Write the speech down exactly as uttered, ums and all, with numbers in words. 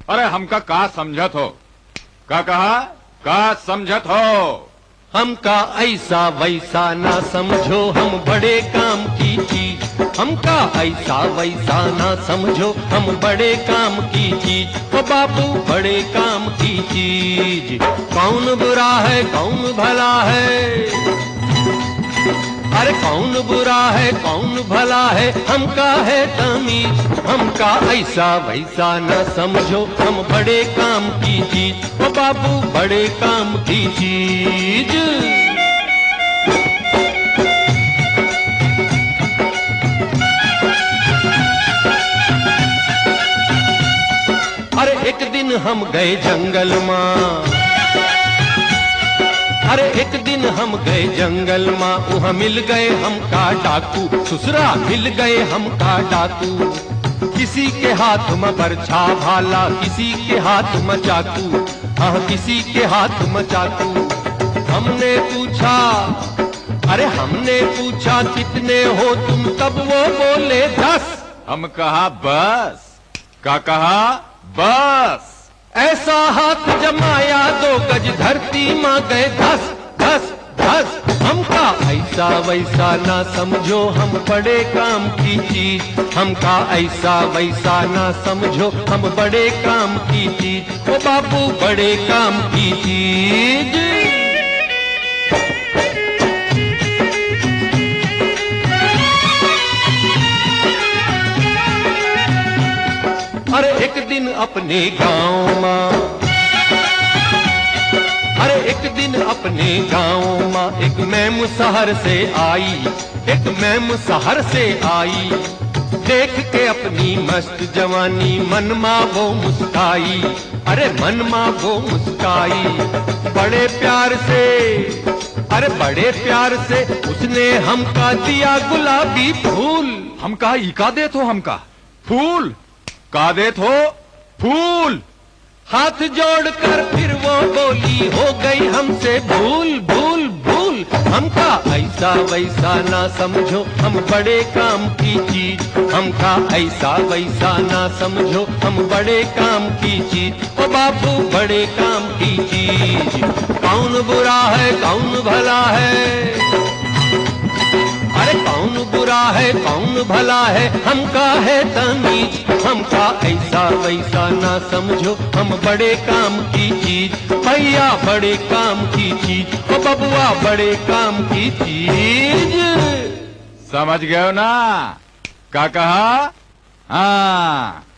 अरे हमका का समझत हो? का कहा? का समझत हो? हमका ऐसा वैसा ना समझो, हम बड़े काम की चीज। हमका ऐसा वैसा ना समझो, हम बड़े काम की चीज। ओ बाबू बड़े काम की चीज। कौन बुरा है कौन भला है, अरे कौन बुरा है कौन भला है, हमका है तमीज। हमका ऐसा वैसा न समझो, हम बड़े काम की चीज। ओ बाबू बड़े काम की चीज। अरे एक दिन हम गए जंगल मां, अरे एक दिन हम गए जंगल मां, वहाँ मिल गए हमका डाकू। ससुरा मिल गए हमका डाकू। किसी के हाथ में बरछा भाला, किसी के हाथ में चाकू, हाँ किसी के हाथ में चाकू। हमने पूछा, अरे हमने पूछा कितने हो तुम, तब वो बोले दस। हम कहा बस। का कहा? बस। ऐसा हाथ जमाया दो गज धरती मां गए धस धस धस। हमका ऐसा वैसा ना समझो, हम बड़े काम की चीज। हमका ऐसा वैसा ना समझो, हम बड़े काम की चीज। ओ बाबू बड़े काम की चीज। अरे एक दिन अपने गांव मां, अरे एक दिन अपने गांव मां, एक मैम शहर से आई, एक मैम शहर से आई। देख के अपनी मस्त जवानी मन मां वो मुस्काई, अरे मन मां वो मुस्काई। बड़े प्यार से, अरे बड़े प्यार से उसने हमका दिया गुलाबी फूल। हमका इका दे तो हमका फूल का दे तो फूल। हाथ जोड़कर फिर वो बोली, हो गई हमसे भूल भूल भूल। हमका ऐसा वैसा ना समझो, हम बड़े काम की चीज। हमका ऐसा वैसा ना समझो, हम बड़े काम की चीज। ओ बाबू बड़े काम की चीज। कौन बुरा है कौन भला है, अरे कौन बुरा है कौन भला है, हमका है तमीज। हमका ऐसा वैसा ना समझो, हम बड़े काम की चीज। भैया बड़े काम की चीज, ओ बबुआ बड़े काम की चीज। समझ गए ना? का कहा? हाँ।